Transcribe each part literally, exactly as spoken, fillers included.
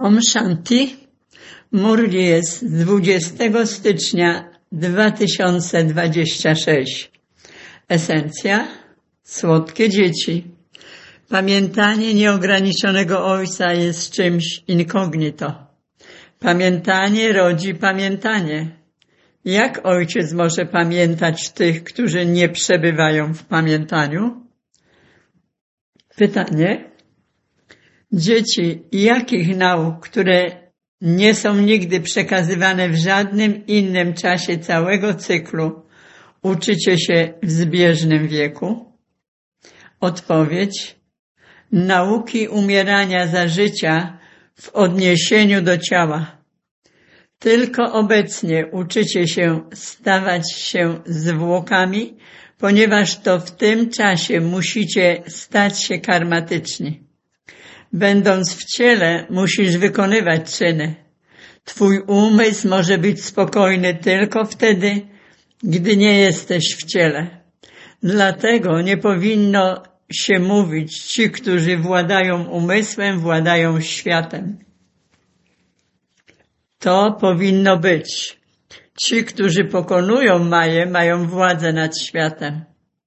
Om Shanti. Murli jest z dwudziestego stycznia dwa tysiące dwudziestego szóstego. Esencja: słodkie dzieci. Pamiętanie nieograniczonego Ojca jest czymś incognito. Pamiętanie rodzi pamiętanie. Jak Ojciec może pamiętać tych, którzy nie przebywają w pamiętaniu? Pytanie: dzieci jakich nauk, które nie są nigdy przekazywane w żadnym innym czasie całego cyklu, uczycie się w zbieżnym wieku? Odpowiedź: nauki umierania za życia w odniesieniu do ciała. Tylko obecnie uczycie się stawać się zwłokami, ponieważ to w tym czasie musicie stać się karmatyczni. Będąc w ciele, musisz wykonywać czyny. Twój umysł może być spokojny tylko wtedy, gdy nie jesteś w ciele. Dlatego nie powinno się mówić, ci, którzy władają umysłem, władają światem. To powinno być: ci, którzy pokonują Maję, mają władzę nad światem.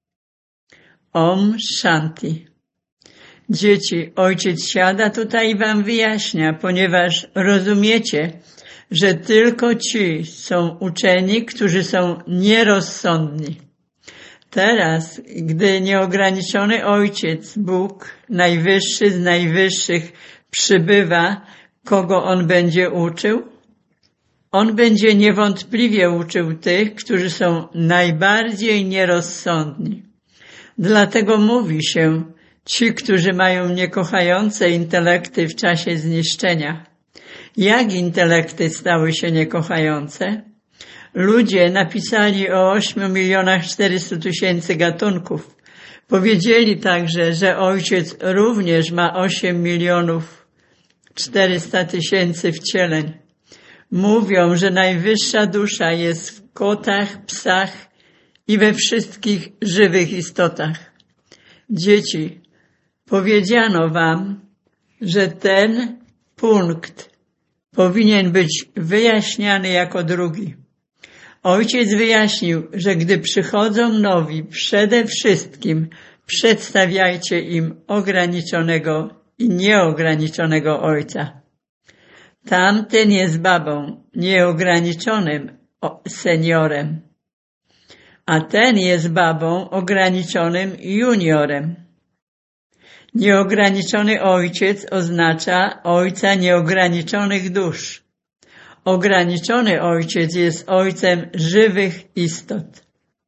Om Shanti. Dzieci, Ojciec siada tutaj i wam wyjaśnia, ponieważ rozumiecie, że tylko ci są uczeni, którzy są nierozsądni. Teraz, gdy nieograniczony Ojciec, Bóg, najwyższy z najwyższych, przybywa, kogo On będzie uczył? On będzie niewątpliwie uczył tych, którzy są najbardziej nierozsądni. Dlatego mówi się: ci, którzy mają niekochające intelekty w czasie zniszczenia. Jak intelekty stały się niekochające? Ludzie napisali o ośmiu milionach czterystu tysięcy gatunków. Powiedzieli także, że Ojciec również ma osiem milionów czterysta tysięcy wcieleń. Mówią, że najwyższa dusza jest w kotach, psach i we wszystkich żywych istotach. Dzieci, powiedziano wam, że ten punkt powinien być wyjaśniany jako drugi. Ojciec wyjaśnił, że gdy przychodzą nowi, przede wszystkim przedstawiajcie im ograniczonego i nieograniczonego Ojca. Tamten jest babą, nieograniczonym seniorem, a ten jest babą, ograniczonym juniorem. Nieograniczony Ojciec oznacza Ojca nieograniczonych dusz. Ograniczony Ojciec jest Ojcem żywych istot.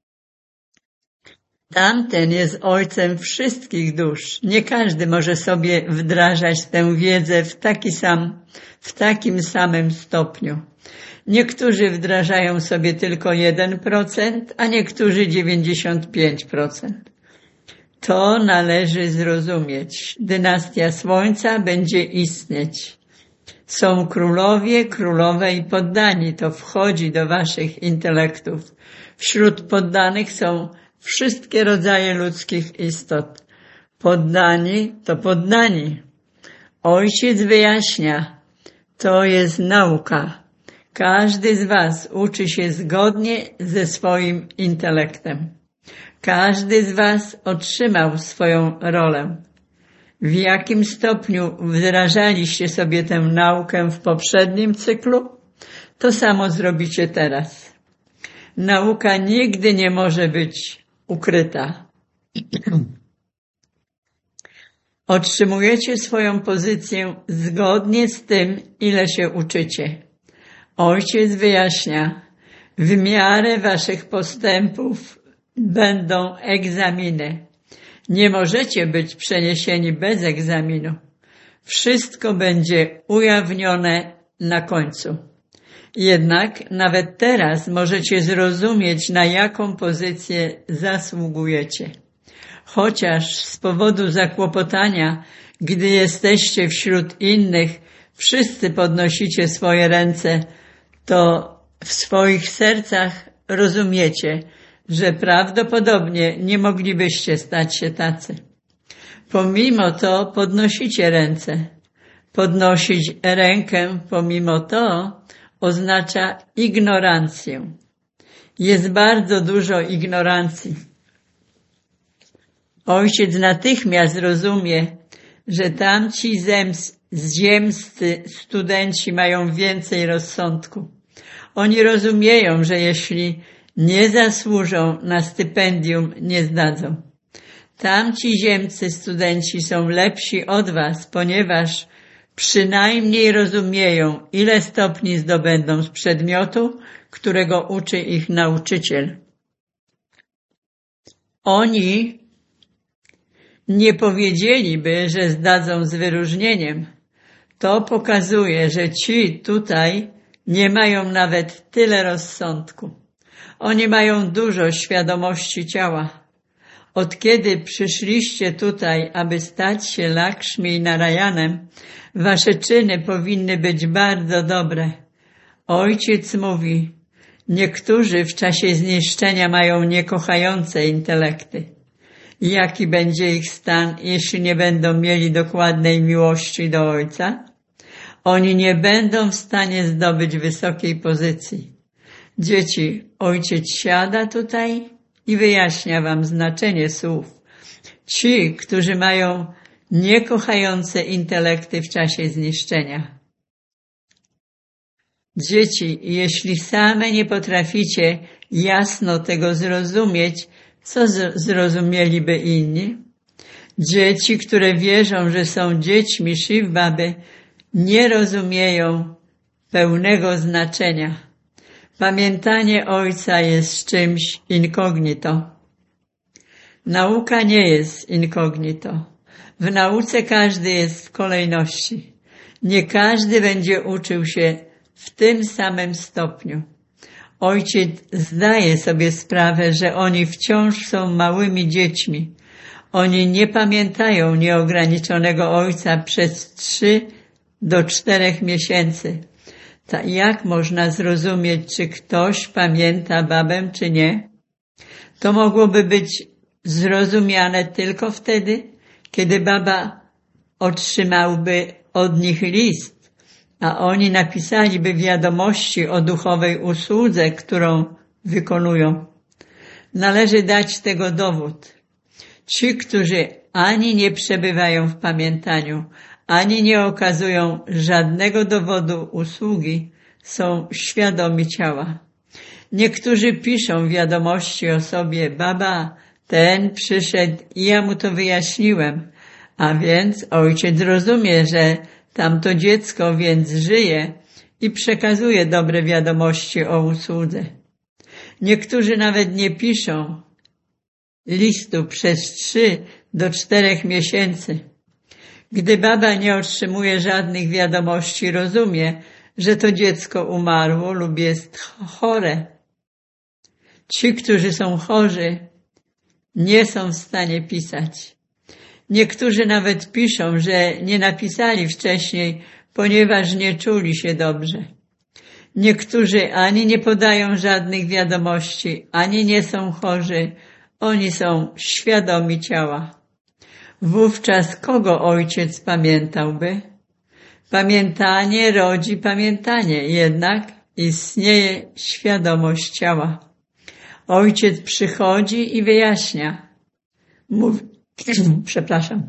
Tamten jest Ojcem wszystkich dusz. Nie każdy może sobie wdrażać tę wiedzę w taki sam, w takim samym stopniu. Niektórzy wdrażają sobie tylko jeden procent, a niektórzy dziewięćdziesiąt pięć procent. To należy zrozumieć. Dynastia Słońca będzie istnieć. Są królowie, królowe i poddani. To wchodzi do waszych intelektów. Wśród poddanych są wszystkie rodzaje ludzkich istot. Poddani to poddani. Ojciec wyjaśnia. To jest nauka. Każdy z was uczy się zgodnie ze swoim intelektem. Każdy z was otrzymał swoją rolę. W jakim stopniu wdrażaliście sobie tę naukę w poprzednim cyklu, to samo zrobicie teraz. Nauka nigdy nie może być ukryta. Otrzymujecie swoją pozycję zgodnie z tym, ile się uczycie. Ojciec wyjaśnia: w miarę waszych postępów będą egzaminy. Nie możecie być przeniesieni bez egzaminu. Wszystko będzie ujawnione na końcu. Jednak nawet teraz możecie zrozumieć, na jaką pozycję zasługujecie. Chociaż z powodu zakłopotania, gdy jesteście wśród innych, wszyscy podnosicie swoje ręce, to w swoich sercach rozumiecie, że prawdopodobnie nie moglibyście stać się tacy. Pomimo to podnosicie ręce. Podnosić rękę pomimo to oznacza ignorancję. Jest bardzo dużo ignorancji. Ojciec natychmiast rozumie, że tamci zems, ziemscy studenci mają więcej rozsądku. Oni rozumieją, że jeśli nie zasłużą na stypendium, nie zdadzą. Tamci ziemscy studenci są lepsi od was, ponieważ przynajmniej rozumieją, ile stopni zdobędą z przedmiotu, którego uczy ich nauczyciel. Oni nie powiedzieliby, że zdadzą z wyróżnieniem. To pokazuje, że ci tutaj nie mają nawet tyle rozsądku. Oni mają dużo świadomości ciała. Od kiedy przyszliście tutaj, aby stać się Lakshmi Narayanem, wasze czyny powinny być bardzo dobre. Ojciec mówi, niektórzy w czasie zniszczenia mają niekochające intelekty. Jaki będzie ich stan, jeśli nie będą mieli dokładnej miłości do Ojca? Oni nie będą w stanie zdobyć wysokiej pozycji. Dzieci, Ojciec siada tutaj i wyjaśnia wam znaczenie słów. Ci, którzy mają niekochające intelekty w czasie zniszczenia. Dzieci, jeśli same nie potraficie jasno tego zrozumieć, co zrozumieliby inni? Dzieci, które wierzą, że są dziećmi Shiv Baby, nie rozumieją pełnego znaczenia. Pamiętanie Ojca jest czymś incognito. Nauka nie jest incognito. W nauce każdy jest w kolejności. Nie każdy będzie uczył się w tym samym stopniu. Ojciec zdaje sobie sprawę, że oni wciąż są małymi dziećmi. Oni nie pamiętają nieograniczonego Ojca przez trzy do czterech miesięcy. Ta jak można zrozumieć, czy ktoś pamięta babę, czy nie? To mogłoby być zrozumiane tylko wtedy, kiedy baba otrzymałby od nich list, a oni napisaliby wiadomości o duchowej usłudze, którą wykonują. Należy dać tego dowód. Ci, którzy ani nie przebywają w pamiętaniu, ani nie okazują żadnego dowodu usługi, są świadomi ciała. Niektórzy piszą wiadomości o sobie, baba, ten przyszedł i ja mu to wyjaśniłem, a więc ojciec rozumie, że tamto dziecko więc żyje i przekazuje dobre wiadomości o usłudze. Niektórzy nawet nie piszą listu przez trzy do czterech miesięcy. Gdy baba nie otrzymuje żadnych wiadomości, rozumie, że to dziecko umarło lub jest chore. Ci, którzy są chorzy, nie są w stanie pisać. Niektórzy nawet piszą, że nie napisali wcześniej, ponieważ nie czuli się dobrze. Niektórzy ani nie podają żadnych wiadomości, ani nie są chorzy. Oni są świadomi ciała. Wówczas kogo ojciec pamiętałby? Pamiętanie rodzi pamiętanie, jednak istnieje świadomość ciała. Ojciec przychodzi i wyjaśnia. Mów... Przepraszam.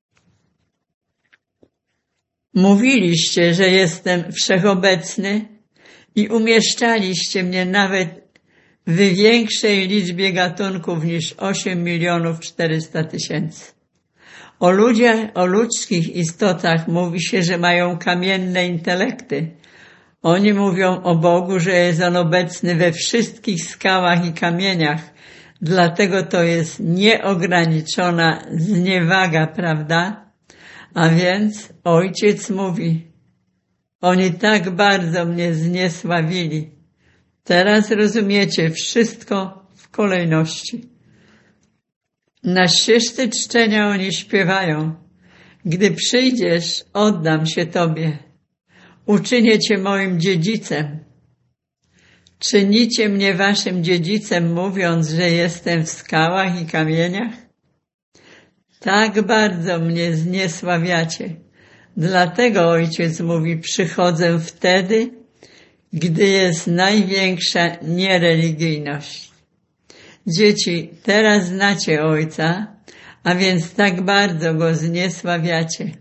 Mówiliście, że jestem wszechobecny i umieszczaliście mnie nawet w większej liczbie gatunków niż osiem milionów czterysta tysięcy. O ludziach, o ludzkich istotach mówi się, że mają kamienne intelekty. Oni mówią o Bogu, że jest On obecny we wszystkich skałach i kamieniach. Dlatego to jest nieograniczona zniewaga, prawda? A więc ojciec mówi, oni tak bardzo mnie zniesławili. Teraz rozumiecie wszystko w kolejności. Na ścieżce czczenia oni śpiewają. Gdy przyjdziesz, oddam się Tobie. Uczynię Cię moim dziedzicem. Czynicie mnie waszym dziedzicem, mówiąc, że jestem w skałach i kamieniach? Tak bardzo mnie zniesławiacie. Dlatego Ojciec mówi, przychodzę wtedy, gdy jest największa niereligijność. Dzieci, teraz znacie Ojca, a więc tak bardzo Go zniesławiacie.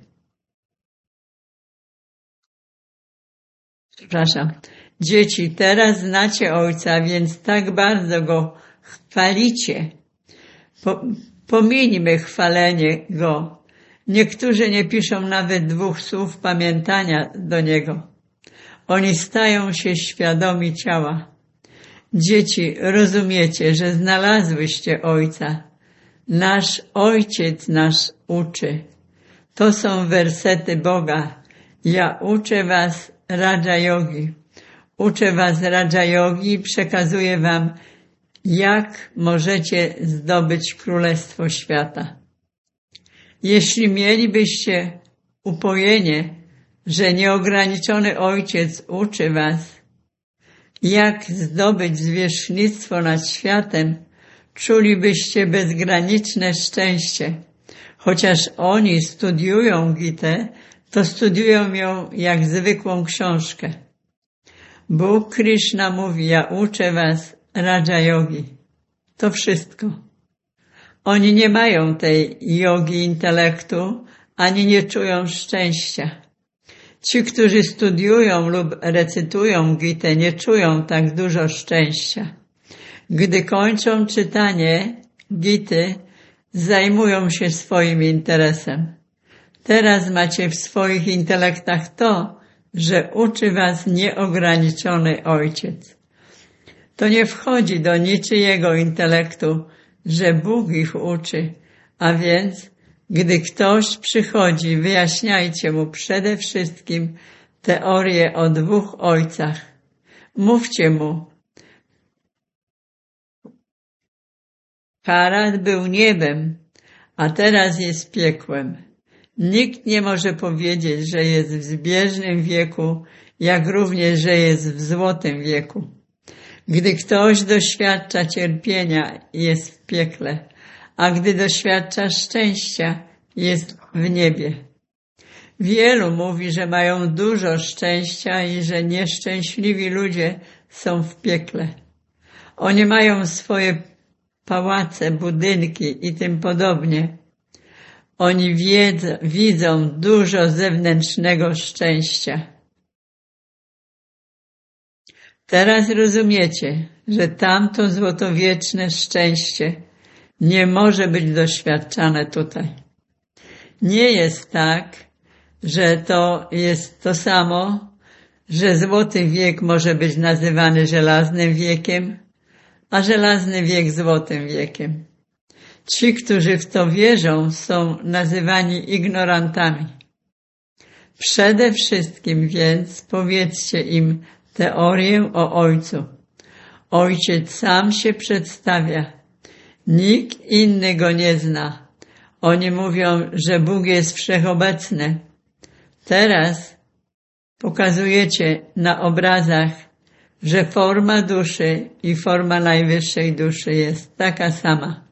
Przepraszam. Dzieci, teraz znacie Ojca, więc tak bardzo Go chwalicie. Po, pomińmy chwalenie Go. Niektórzy nie piszą nawet dwóch słów pamiętania do Niego. Oni stają się świadomi ciała. Dzieci, rozumiecie, że znalazłyście Ojca. Nasz Ojciec nas uczy. To są wersety Boga. Ja uczę was Raja Yogi. Uczę was Raja Yogi i przekazuję wam, jak możecie zdobyć Królestwo Świata. Jeśli mielibyście upojenie, że nieograniczony Ojciec uczy was, jak zdobyć zwierzchnictwo nad światem, czulibyście bezgraniczne szczęście. Chociaż oni studiują Gitę, to studiują ją jak zwykłą książkę. Bóg Krishna mówi, ja uczę was Raja Yogi. To wszystko. Oni nie mają tej jogi intelektu, ani nie czują szczęścia. Ci, którzy studiują lub recytują Gitę, nie czują tak dużo szczęścia. Gdy kończą czytanie Gity, zajmują się swoim interesem. Teraz macie w swoich intelektach to, że uczy was nieograniczony Ojciec. To nie wchodzi do niczyjego intelektu, że Bóg ich uczy, a więc gdy ktoś przychodzi, wyjaśniajcie mu przede wszystkim teorię o dwóch ojcach. Mówcie mu, Harad był niebem, a teraz jest piekłem. Nikt nie może powiedzieć, że jest w zbieżnym wieku, jak również, że jest w złotym wieku. Gdy ktoś doświadcza cierpienia, jest w piekle, a gdy doświadcza szczęścia, jest w niebie. Wielu mówi, że mają dużo szczęścia i że nieszczęśliwi ludzie są w piekle. Oni mają swoje pałace, budynki i tym podobnie. Oni wiedzą, widzą dużo zewnętrznego szczęścia. Teraz rozumiecie, że tamto złotowieczne szczęście nie może być doświadczane tutaj. Nie jest tak, że to jest to samo, że złoty wiek może być nazywany żelaznym wiekiem, a żelazny wiek złotym wiekiem. Ci, którzy w to wierzą, są nazywani ignorantami. Przede wszystkim więc powiedzcie im teorię o Ojcu. Ojciec sam się przedstawia. Nikt inny Go nie zna. Oni mówią, że Bóg jest wszechobecny. Teraz pokazujecie na obrazach, że forma duszy i forma najwyższej duszy jest taka sama.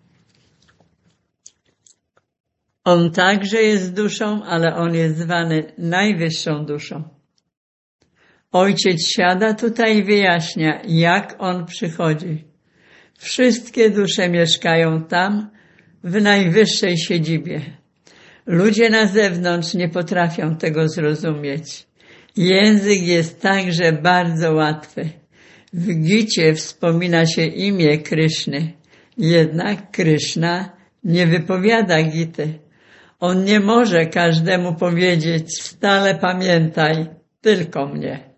On także jest duszą, ale on jest zwany najwyższą duszą. Ojciec siada tutaj i wyjaśnia, jak on przychodzi. Wszystkie dusze mieszkają tam, w najwyższej siedzibie. Ludzie na zewnątrz nie potrafią tego zrozumieć. Język jest także bardzo łatwy. W Gicie wspomina się imię Kryszny, jednak Kryszna nie wypowiada Gity. On nie może każdemu powiedzieć, stale pamiętaj, tylko mnie.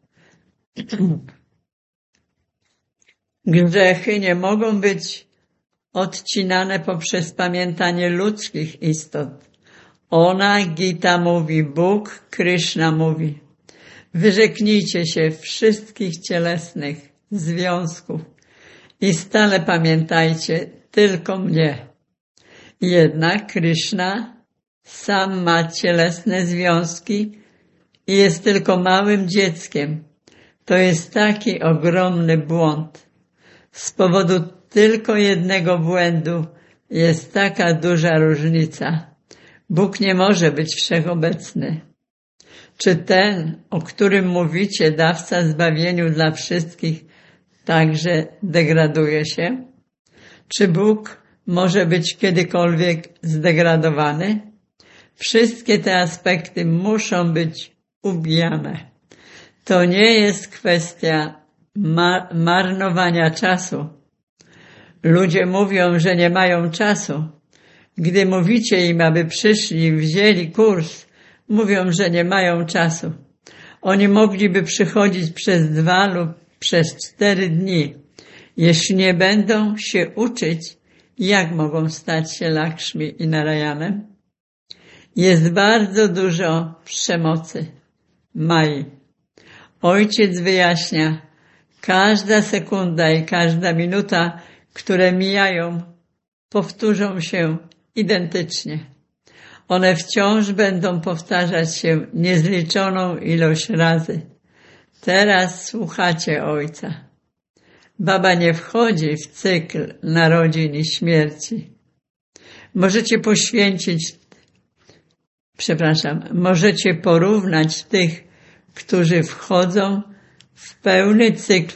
Grzechy nie mogą być odcinane poprzez pamiętanie ludzkich istot. Ona, Gita mówi, Bóg, Kryszna mówi. Wyrzeknijcie się wszystkich cielesnych związków i stale pamiętajcie tylko mnie. Jednak Kryszna sam ma cielesne związki i jest tylko małym dzieckiem. To jest taki ogromny błąd. Z powodu tylko jednego błędu jest taka duża różnica. Bóg nie może być wszechobecny. Czy ten, o którym mówicie, dawca zbawieniu dla wszystkich, także degraduje się? Czy Bóg może być kiedykolwiek zdegradowany? Wszystkie te aspekty muszą być ubijane. To nie jest kwestia ma- marnowania czasu. Ludzie mówią, że nie mają czasu. Gdy mówicie im, aby przyszli i wzięli kurs, mówią, że nie mają czasu. Oni mogliby przychodzić przez dwa lub przez cztery dni. Jeśli nie będą się uczyć, jak mogą stać się Lakshmi i Narayanem? Jest bardzo dużo przemocy, Mai. Ojciec wyjaśnia, każda sekunda i każda minuta, które mijają, powtórzą się identycznie. One wciąż będą powtarzać się niezliczoną ilość razy. Teraz słuchacie Ojca. Baba nie wchodzi w cykl narodzin i śmierci. Możecie poświęcić, przepraszam, możecie porównać tych, którzy wchodzą w pełny cykl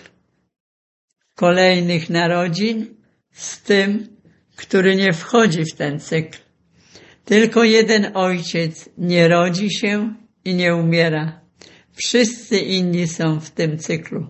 kolejnych narodzin z tym, który nie wchodzi w ten cykl. Tylko jeden Ojciec nie rodzi się i nie umiera. Wszyscy inni są w tym cyklu.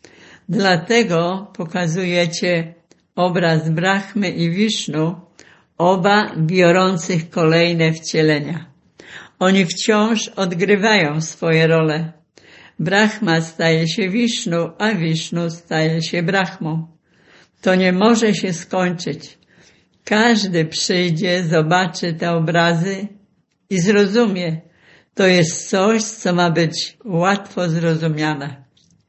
Dlatego pokazujecie obraz Brahmy i Wisznu, oba biorących kolejne wcielenia. Oni wciąż odgrywają swoje role. Brahma staje się Wisznu, a Wisznu staje się Brahmą. To nie może się skończyć. Każdy przyjdzie, zobaczy te obrazy i zrozumie. To jest coś, co ma być łatwo zrozumiane.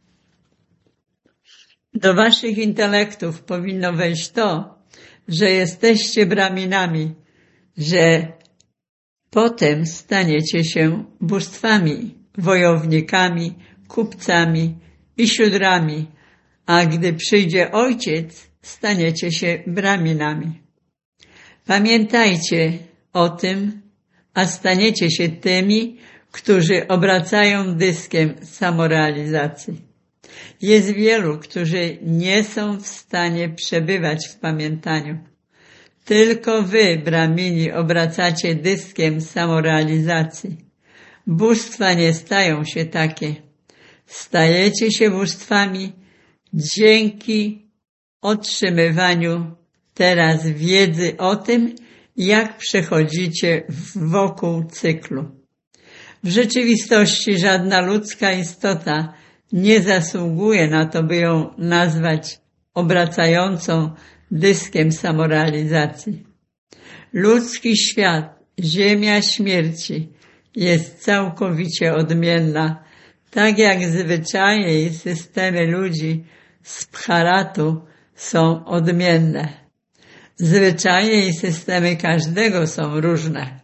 Do waszych intelektów powinno wejść to, że jesteście braminami, że potem staniecie się bóstwami, wojownikami, kupcami i siódrami, a gdy przyjdzie Ojciec, staniecie się braminami. Pamiętajcie o tym, a staniecie się tymi, którzy obracają dyskiem samorealizacji. Jest wielu, którzy nie są w stanie przebywać w pamiętaniu. Tylko wy, bramini, obracacie dyskiem samorealizacji. Bóstwa nie stają się takie. Stajecie się bóstwami dzięki otrzymywaniu teraz wiedzy o tym, jak przechodzicie wokół cyklu. W rzeczywistości żadna ludzka istota nie zasługuje na to, by ją nazwać obracającą dyskiem samorealizacji. Ludzki świat, ziemia śmierci jest całkowicie odmienna, tak jak zwyczaje i systemy ludzi z Bharatu są odmienne. Zwyczaje i systemy każdego są różne.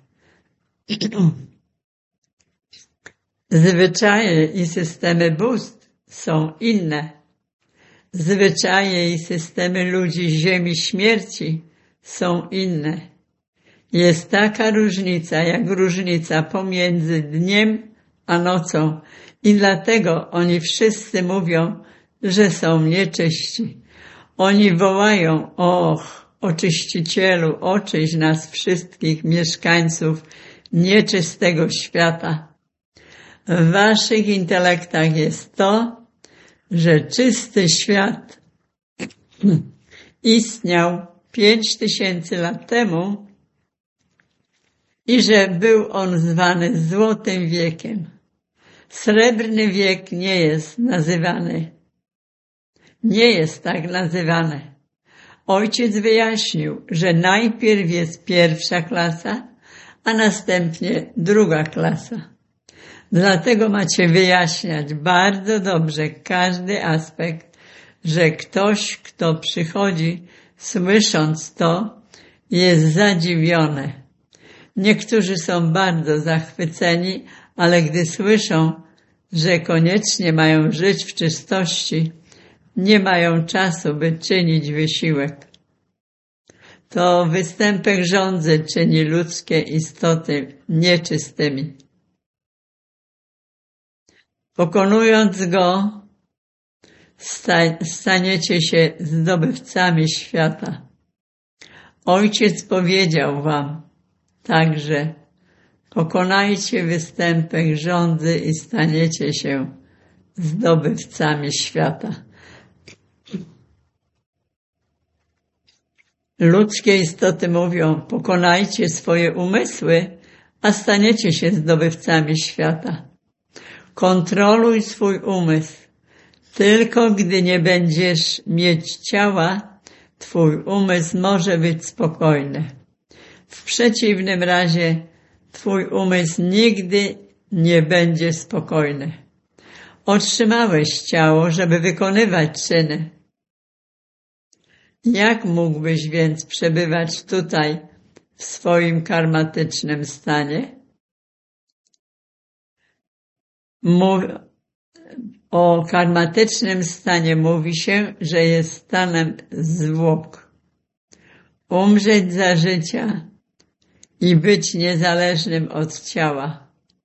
Zwyczaje i systemy bóstw są inne. Zwyczaje i systemy ludzi ziemi śmierci są inne. Jest taka różnica, jak różnica pomiędzy dniem a nocą i dlatego oni wszyscy mówią, że są nieczyści. Oni wołają, och, Oczyścicielu, oczyść nas wszystkich mieszkańców nieczystego świata. W waszych intelektach jest to, że czysty świat istniał pięć tysięcy lat temu i że był on zwany Złotym Wiekiem. Srebrny wiek nie jest nazywany. Nie jest tak nazywany. Ojciec wyjaśnił, że najpierw jest pierwsza klasa, a następnie druga klasa. Dlatego macie wyjaśniać bardzo dobrze każdy aspekt, że ktoś, kto przychodzi, słysząc to, jest zadziwiony. Niektórzy są bardzo zachwyceni, ale gdy słyszą, że koniecznie mają żyć w czystości, nie mają czasu, by czynić wysiłek. To występek żądzy czyni ludzkie istoty nieczystymi. Pokonując go, sta- staniecie się zdobywcami świata. Ojciec powiedział wam także: pokonajcie występek żądzy i staniecie się zdobywcami świata. Ludzkie istoty mówią: pokonajcie swoje umysły, a staniecie się zdobywcami świata. Kontroluj swój umysł. Tylko gdy nie będziesz mieć ciała, twój umysł może być spokojny. W przeciwnym razie twój umysł nigdy nie będzie spokojny. Otrzymałeś ciało, żeby wykonywać czyny. Jak mógłbyś więc przebywać tutaj w swoim karmatycznym stanie? Mów, o karmatycznym stanie mówi się, że jest stanem zwłok. Umrzeć za życia i być niezależnym od ciała.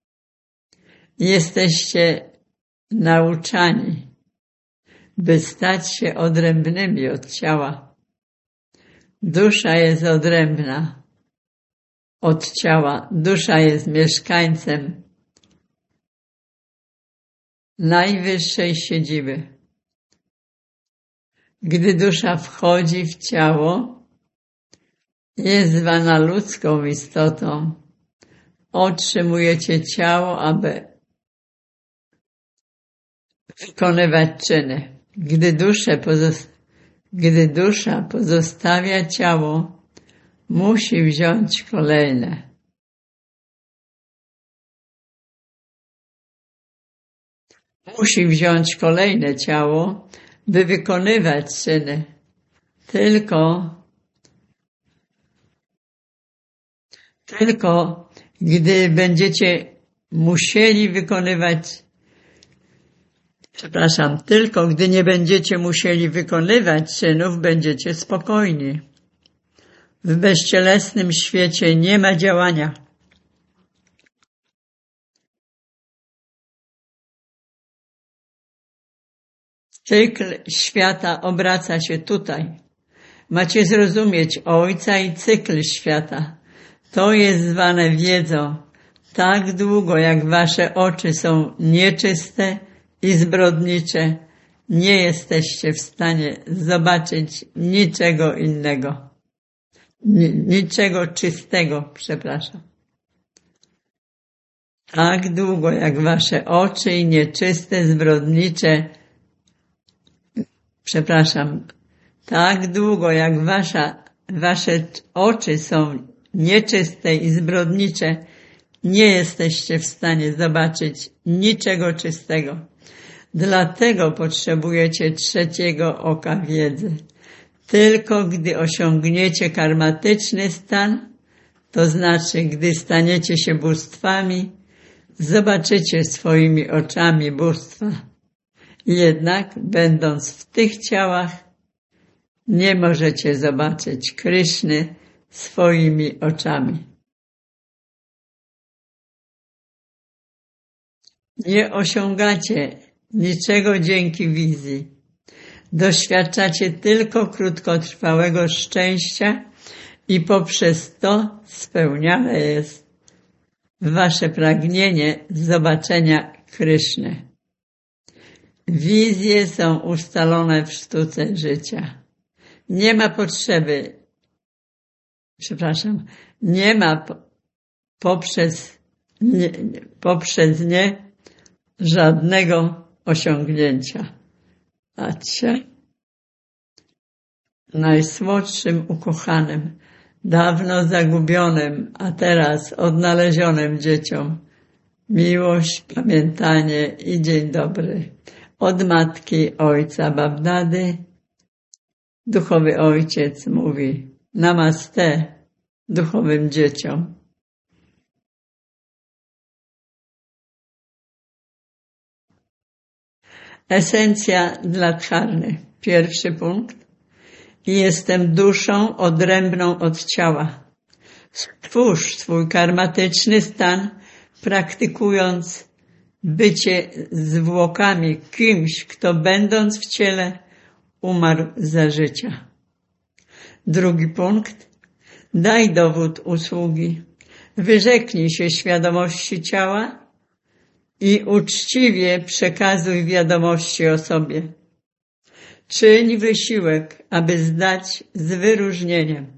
Jesteście nauczani, by stać się odrębnymi od ciała. Dusza jest odrębna od ciała. Dusza jest mieszkańcem najwyższej siedziby. Gdy dusza wchodzi w ciało, jest zwana ludzką istotą. Otrzymujecie ciało, aby wykonywać czyny. Gdy, duszę pozosta- Gdy dusza pozostawia ciało, musi wziąć kolejne. Musi wziąć kolejne ciało, by wykonywać czyny. Tylko, tylko gdy będziecie musieli wykonywać, przepraszam, tylko gdy nie będziecie musieli wykonywać czynów, będziecie spokojni. W bezcielesnym świecie nie ma działania. Cykl świata obraca się tutaj. Macie zrozumieć Ojca i cykl świata. To jest zwane wiedzą. Tak długo jak wasze oczy są nieczyste i zbrodnicze, nie jesteście w stanie zobaczyć niczego innego. Niczego czystego, przepraszam. Tak długo jak wasze oczy i nieczyste, zbrodnicze, przepraszam, tak długo jak wasza, wasze oczy są nieczyste i zbrodnicze, nie jesteście w stanie zobaczyć niczego czystego. Dlatego potrzebujecie trzeciego oka wiedzy. Tylko gdy osiągniecie karmatyczny stan, to znaczy gdy staniecie się bóstwami, zobaczycie swoimi oczami bóstwa. Jednak będąc w tych ciałach, nie możecie zobaczyć Kryszny swoimi oczami. Nie osiągacie niczego dzięki wizji. Doświadczacie tylko krótkotrwałego szczęścia i poprzez to spełniane jest wasze pragnienie zobaczenia Kryszny. Wizje są ustalone w sztuce życia. Nie ma potrzeby, przepraszam, nie ma po, poprzez, nie, poprzez nie żadnego osiągnięcia. Patrzcie, najsłodszym ukochanym, dawno zagubionym, a teraz odnalezionym dzieciom, miłość, pamiętanie i dzień dobry. Od matki ojca Babdady duchowy ojciec mówi namaste duchowym dzieciom. Esencja dla dharmy. Pierwszy punkt. Jestem duszą odrębną od ciała. Stwórz swój karmatyczny stan, praktykując bycie zwłokami kimś, kto będąc w ciele umarł za życia. Drugi punkt. Daj dowód usługi. Wyrzeknij się świadomości ciała i uczciwie przekazuj wiadomości o sobie. Czyń wysiłek, aby zdać z wyróżnieniem.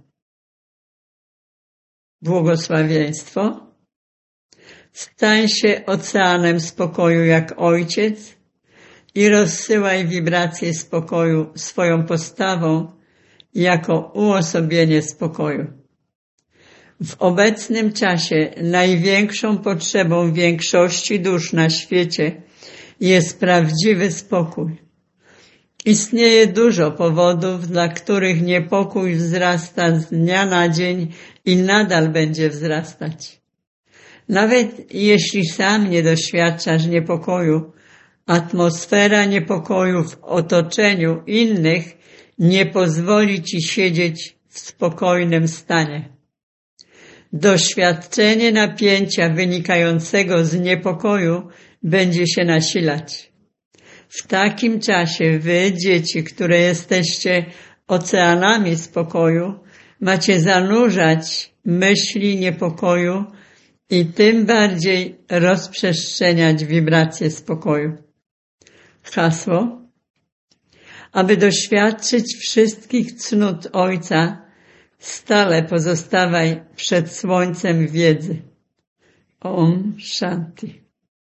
Błogosławieństwo. Stań się oceanem spokoju jak Ojciec i rozsyłaj wibracje spokoju swoją postawą jako uosobienie spokoju. W obecnym czasie największą potrzebą większości dusz na świecie jest prawdziwy spokój. Istnieje dużo powodów, dla których niepokój wzrasta z dnia na dzień i nadal będzie wzrastać. Nawet jeśli sam nie doświadczasz niepokoju, atmosfera niepokoju w otoczeniu innych nie pozwoli ci siedzieć w spokojnym stanie. Doświadczenie napięcia wynikającego z niepokoju będzie się nasilać. W takim czasie wy, dzieci, które jesteście oceanami spokoju, macie zanurzać myśli niepokoju i tym bardziej rozprzestrzeniać wibracje spokoju. Hasło. Aby doświadczyć wszystkich cnót Ojca, stale pozostawaj przed słońcem wiedzy. Om Shanti.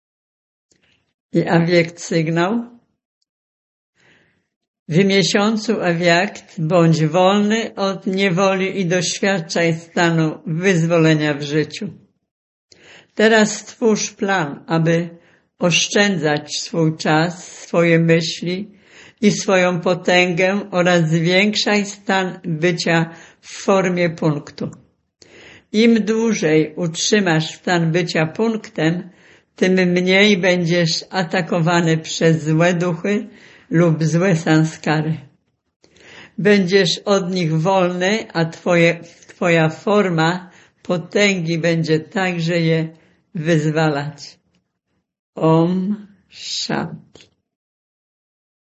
I awiekt sygnał. W miesiącu awiakt bądź wolny od niewoli i doświadczaj stanu wyzwolenia w życiu. Teraz stwórz plan, aby oszczędzać swój czas, swoje myśli i swoją potęgę oraz zwiększaj stan bycia w formie punktu. Im dłużej utrzymasz stan bycia punktem, tym mniej będziesz atakowany przez złe duchy lub złe sanskary. Będziesz od nich wolny, a twoje, twoja forma potęgi będzie także je wyzwalać. Om Shanti.